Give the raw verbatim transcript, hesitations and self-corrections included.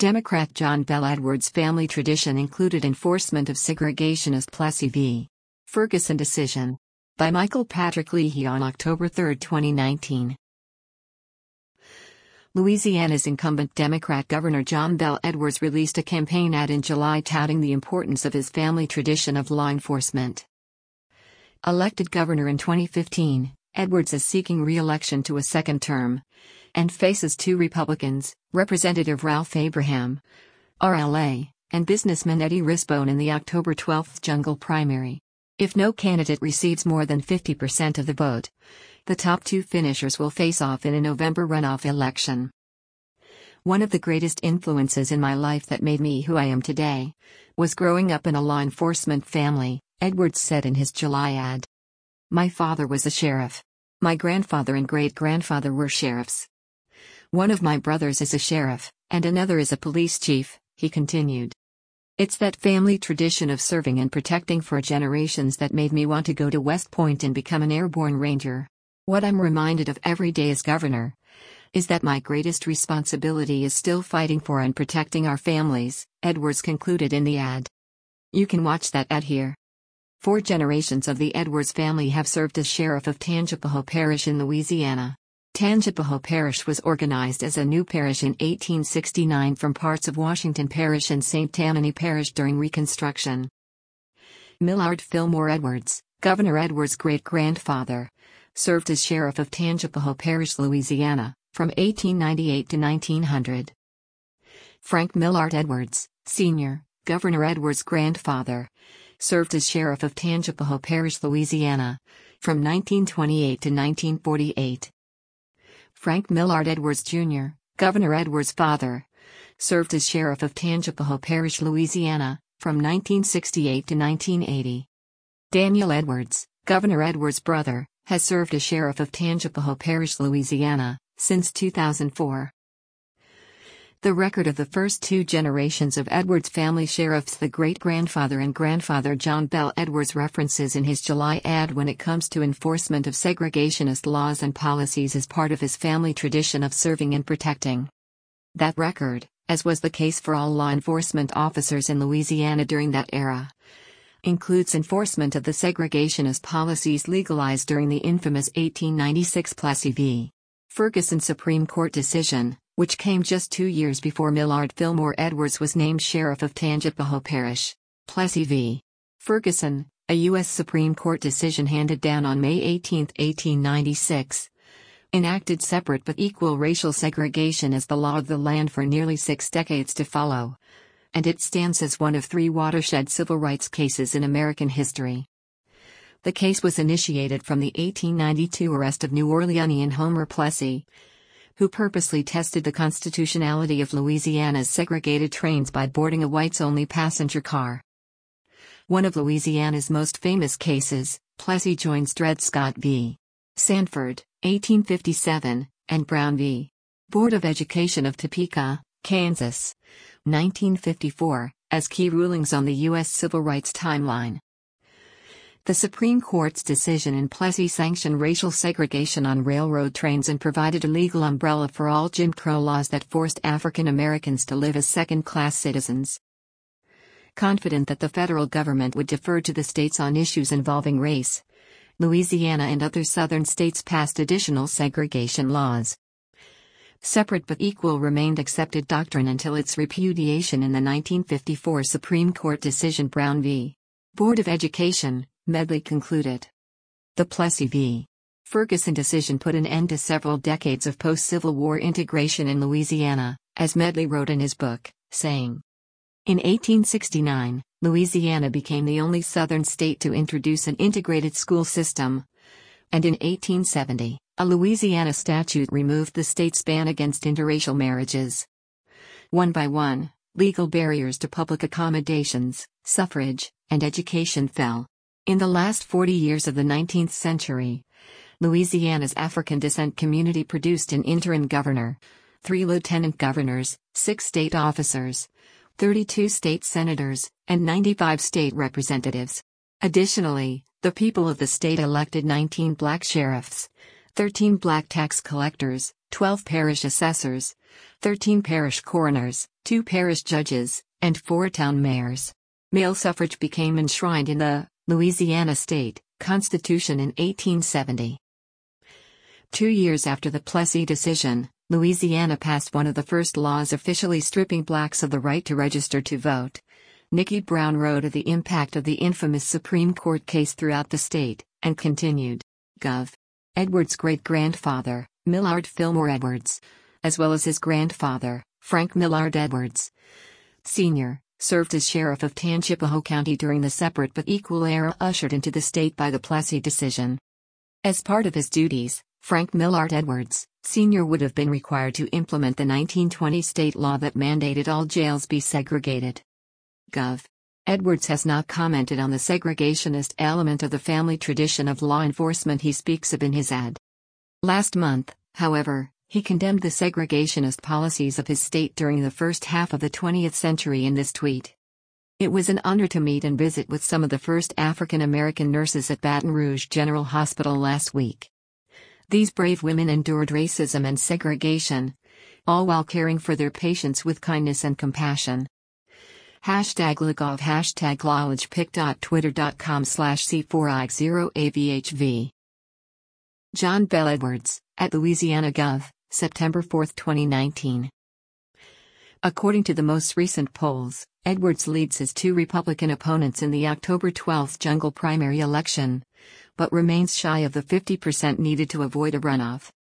Democrat John Bel Edwards' family tradition included enforcement of segregationist Plessy v. Ferguson decision. By Michael Patrick Leahy on October third, twenty nineteen. Louisiana's incumbent Democrat Governor John Bel Edwards released a campaign ad in July touting the importance of his family tradition of law enforcement. Elected governor in twenty fifteen, Edwards is seeking re-election to a second term and faces two Republicans, Representative Ralph Abraham, R L A, and businessman Eddie Risbone in the October twelfth jungle primary. If no candidate receives more than fifty percent of the vote, the top two finishers will face off in a November runoff election. One of the greatest influences in my life that made me who I am today was growing up in a law enforcement family, Edwards said in his July ad. My father was a sheriff. My grandfather and great-grandfather were sheriffs. One of my brothers is a sheriff, and another is a police chief, he continued. It's that family tradition of serving and protecting for generations that made me want to go to West Point and become an airborne ranger. What I'm reminded of every day as governor is that my greatest responsibility is still fighting for and protecting our families, Edwards concluded in the ad. You can watch that ad here. Four generations of the Edwards family have served as sheriff of Tangipahoa Parish in Louisiana. Tangipahoa Parish was organized as a new parish in eighteen sixty-nine from parts of Washington Parish and Saint Tammany Parish during Reconstruction. Millard Fillmore Edwards, Governor Edwards' great-grandfather, served as sheriff of Tangipahoa Parish, Louisiana, from eighteen ninety-eight to nineteen hundred. Frank Millard Edwards, Senior, Governor Edwards' grandfather, served as sheriff of Tangipahoa Parish, Louisiana, from nineteen twenty-eight to nineteen forty-eight. Frank Millard Edwards Junior, Governor Edwards' father, served as sheriff of Tangipahoa Parish, Louisiana, from nineteen sixty-eight to nineteen eighty. Daniel Edwards, Governor Edwards' brother, has served as sheriff of Tangipahoa Parish, Louisiana, since two thousand four. The record of the first two generations of Edwards family sheriffs, the great-grandfather and grandfather John Bel Edwards references in his July ad when it comes to enforcement of segregationist laws and policies is part of his family tradition of serving and protecting. That record, as was the case for all law enforcement officers in Louisiana during that era, includes enforcement of the segregationist policies legalized during the infamous eighteen ninety-six Plessy v. Ferguson Supreme Court decision, which came just two years before Millard Fillmore Edwards was named sheriff of Tangipahoa Parish. Plessy v. Ferguson, a U S Supreme Court decision handed down on May eighteenth, eighteen ninety-six, enacted separate but equal racial segregation as the law of the land for nearly six decades to follow, and it stands as one of three watershed civil rights cases in American history. The case was initiated from the eighteen ninety-two arrest of New Orleanian Homer Plessy, who purposely tested the constitutionality of Louisiana's segregated trains by boarding a whites-only passenger car. One of Louisiana's most famous cases, Plessy joins Dred Scott v. Sanford, eighteen fifty-seven, and Brown v. Board of Education of Topeka, Kansas, nineteen fifty-four, as key rulings on the U S civil rights timeline. The Supreme Court's decision in Plessy sanctioned racial segregation on railroad trains and provided a legal umbrella for all Jim Crow laws that forced African Americans to live as second-class citizens. Confident that the federal government would defer to the states on issues involving race, Louisiana and other southern states passed additional segregation laws. Separate but equal remained accepted doctrine until its repudiation in the nineteen fifty-four Supreme Court decision Brown v. Board of Education, Medley concluded. The Plessy v. Ferguson decision put an end to several decades of post-Civil War integration in Louisiana, as Medley wrote in his book, saying, in eighteen sixty-nine, Louisiana became the only southern state to introduce an integrated school system, and in eighteen seventy, a Louisiana statute removed the state's ban against interracial marriages. One by one, legal barriers to public accommodations, suffrage, and education fell. In the last forty years of the nineteenth century, Louisiana's African descent community produced an interim governor, three lieutenant governors, six state officers, thirty-two state senators, and ninety-five state representatives. Additionally, the people of the state elected nineteen black sheriffs, thirteen black tax collectors, twelve parish assessors, thirteen parish coroners, two parish judges, and four town mayors. Male suffrage became enshrined in the Louisiana State Constitution in eighteen seventy. Two years after the Plessy decision, Louisiana passed one of the first laws officially stripping blacks of the right to register to vote. Nikki Brown wrote of the impact of the infamous Supreme Court case throughout the state, and continued. Gov. Edwards' great-grandfather, Millard Fillmore Edwards, as well as his grandfather, Frank Millard Edwards, Senior, served as sheriff of Tangipahoa County during the separate but equal era ushered into the state by the Plessy decision. As part of his duties, Frank Millard Edwards, Senior would have been required to implement the nineteen twenty state law that mandated all jails be segregated. Gov. Edwards has not commented on the segregationist element of the family tradition of law enforcement he speaks of in his ad. Last month, however, he condemned the segregationist policies of his state during the first half of the twentieth century in this tweet. It was an honor to meet and visit with some of the first African American nurses at Baton Rouge General Hospital last week. These brave women endured racism and segregation, all while caring for their patients with kindness and compassion. Hashtag Lagov Hashtag LaLagePic.Twitter.com slash C4I0AVHV. John Bel Edwards, at Louisiana Gov, September fourth twenty nineteen. According to the most recent polls, Edwards leads his two Republican opponents in the October twelfth jungle primary election, but remains shy of the fifty percent needed to avoid a runoff.